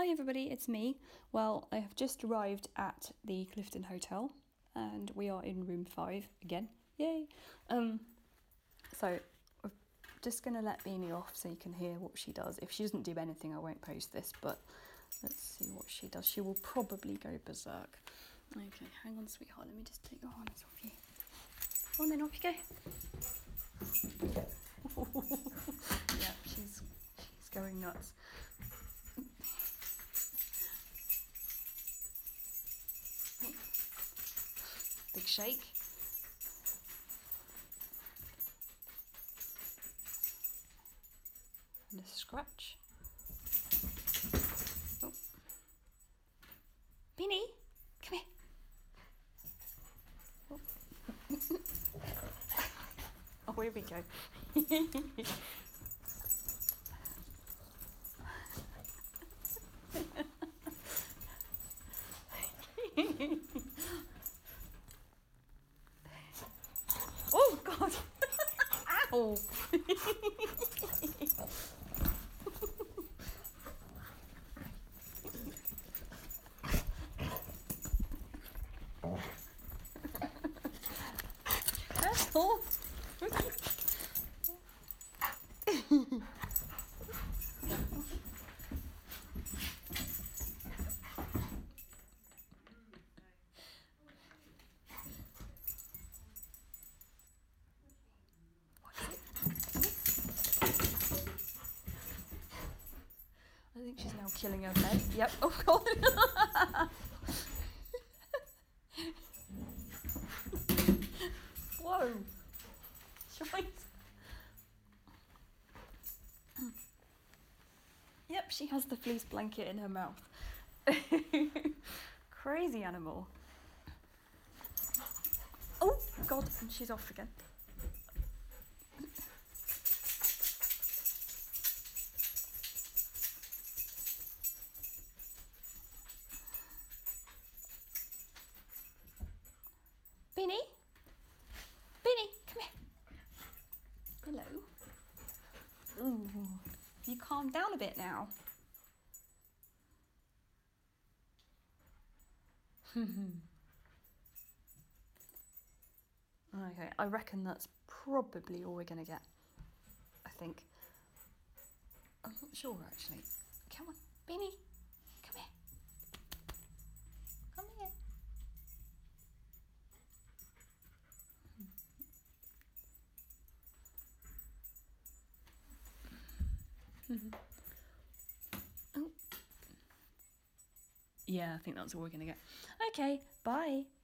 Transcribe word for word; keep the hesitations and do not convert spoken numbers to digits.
Hi everybody, it's me. Well, I have just arrived at the Clifton Hotel and we are in room five again. Yay! Um, so we're just going to let Beanie off so you can hear what she does. If she doesn't do anything, I won't post this, but let's see what she does. She will probably go berserk. Okay, hang on, sweetheart. Let me just take your harness off you. On then, off you go. Yeah, she's she's going nuts. Big shake. And a scratch. Oh. Beanie, come here. Oh, oh here we go. Oh God! Ow! That's all. I think she's now killing her bed. Yep. Oh God. Whoa. Choice. Yep, she has the fleece blanket in her mouth. Crazy animal. Oh God, and she's off again. Beanie? Beanie, come here. Hello. Ooh, you calm down a bit now. Okay, I reckon that's probably all we're gonna get. I think. I'm not sure actually. Come on, Beanie, come here. Come here. Oh. Yeah, I think that's all we're gonna get. Okay, bye.